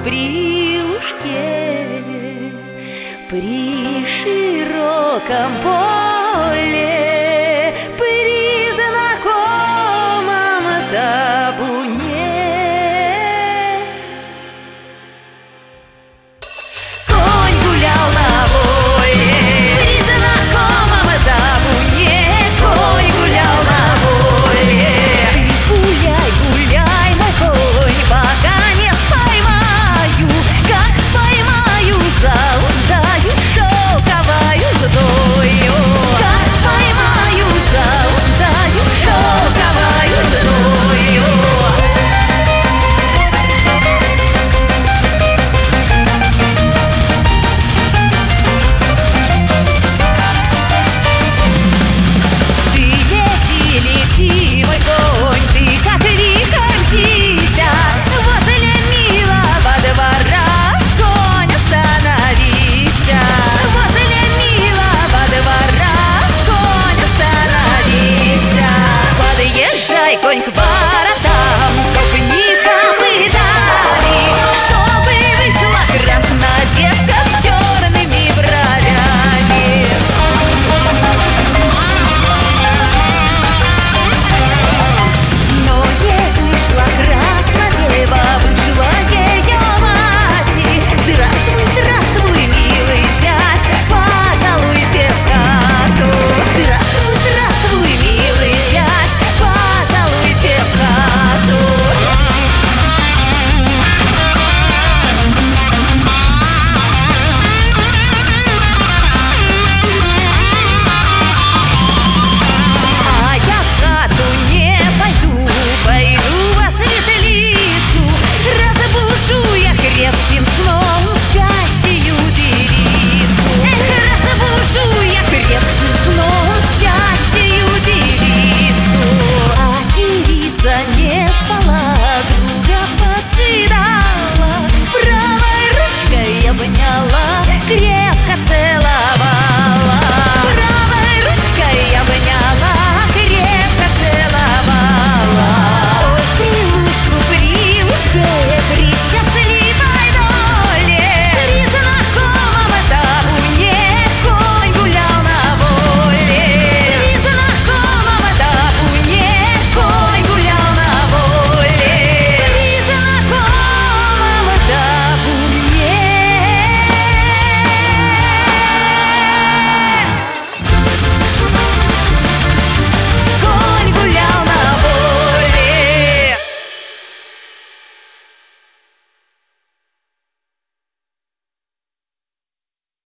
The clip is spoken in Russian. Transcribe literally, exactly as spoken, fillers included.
при лужке, при широком поле, при знакомом табуне. Конь гулял на воле, при знакомом табуне. Конь гулял на воле. Ты гуляй, гуляй, мой конь, пока не споймаю. Как споймаю, зауздаю шелковою змеёю. Как споймаю, зауздаю шелковою змеёю. Ты лети, лети, мой конь, ты как вихрь мчися. Возле милого двора, конь, остановися. Возле милого двора, конь, остановися. Подъезжай, конь, к воротам, топни копытами, чтобы вышла краснодевка с черными бровями. Но не вышла краснодева, вышла ее мать. Здравствуй, здравствуй, милый зять, пожалуйте в хату. Здравствуй, здравствуй, милый зять, пожалуйте в хату. А я в хату не пойду, пойду во светлицу. Разбужу я крепким сном спящую девицу. Эх, разбужу я крепким сном спящую девицу. А девица не спала, друга поджидала.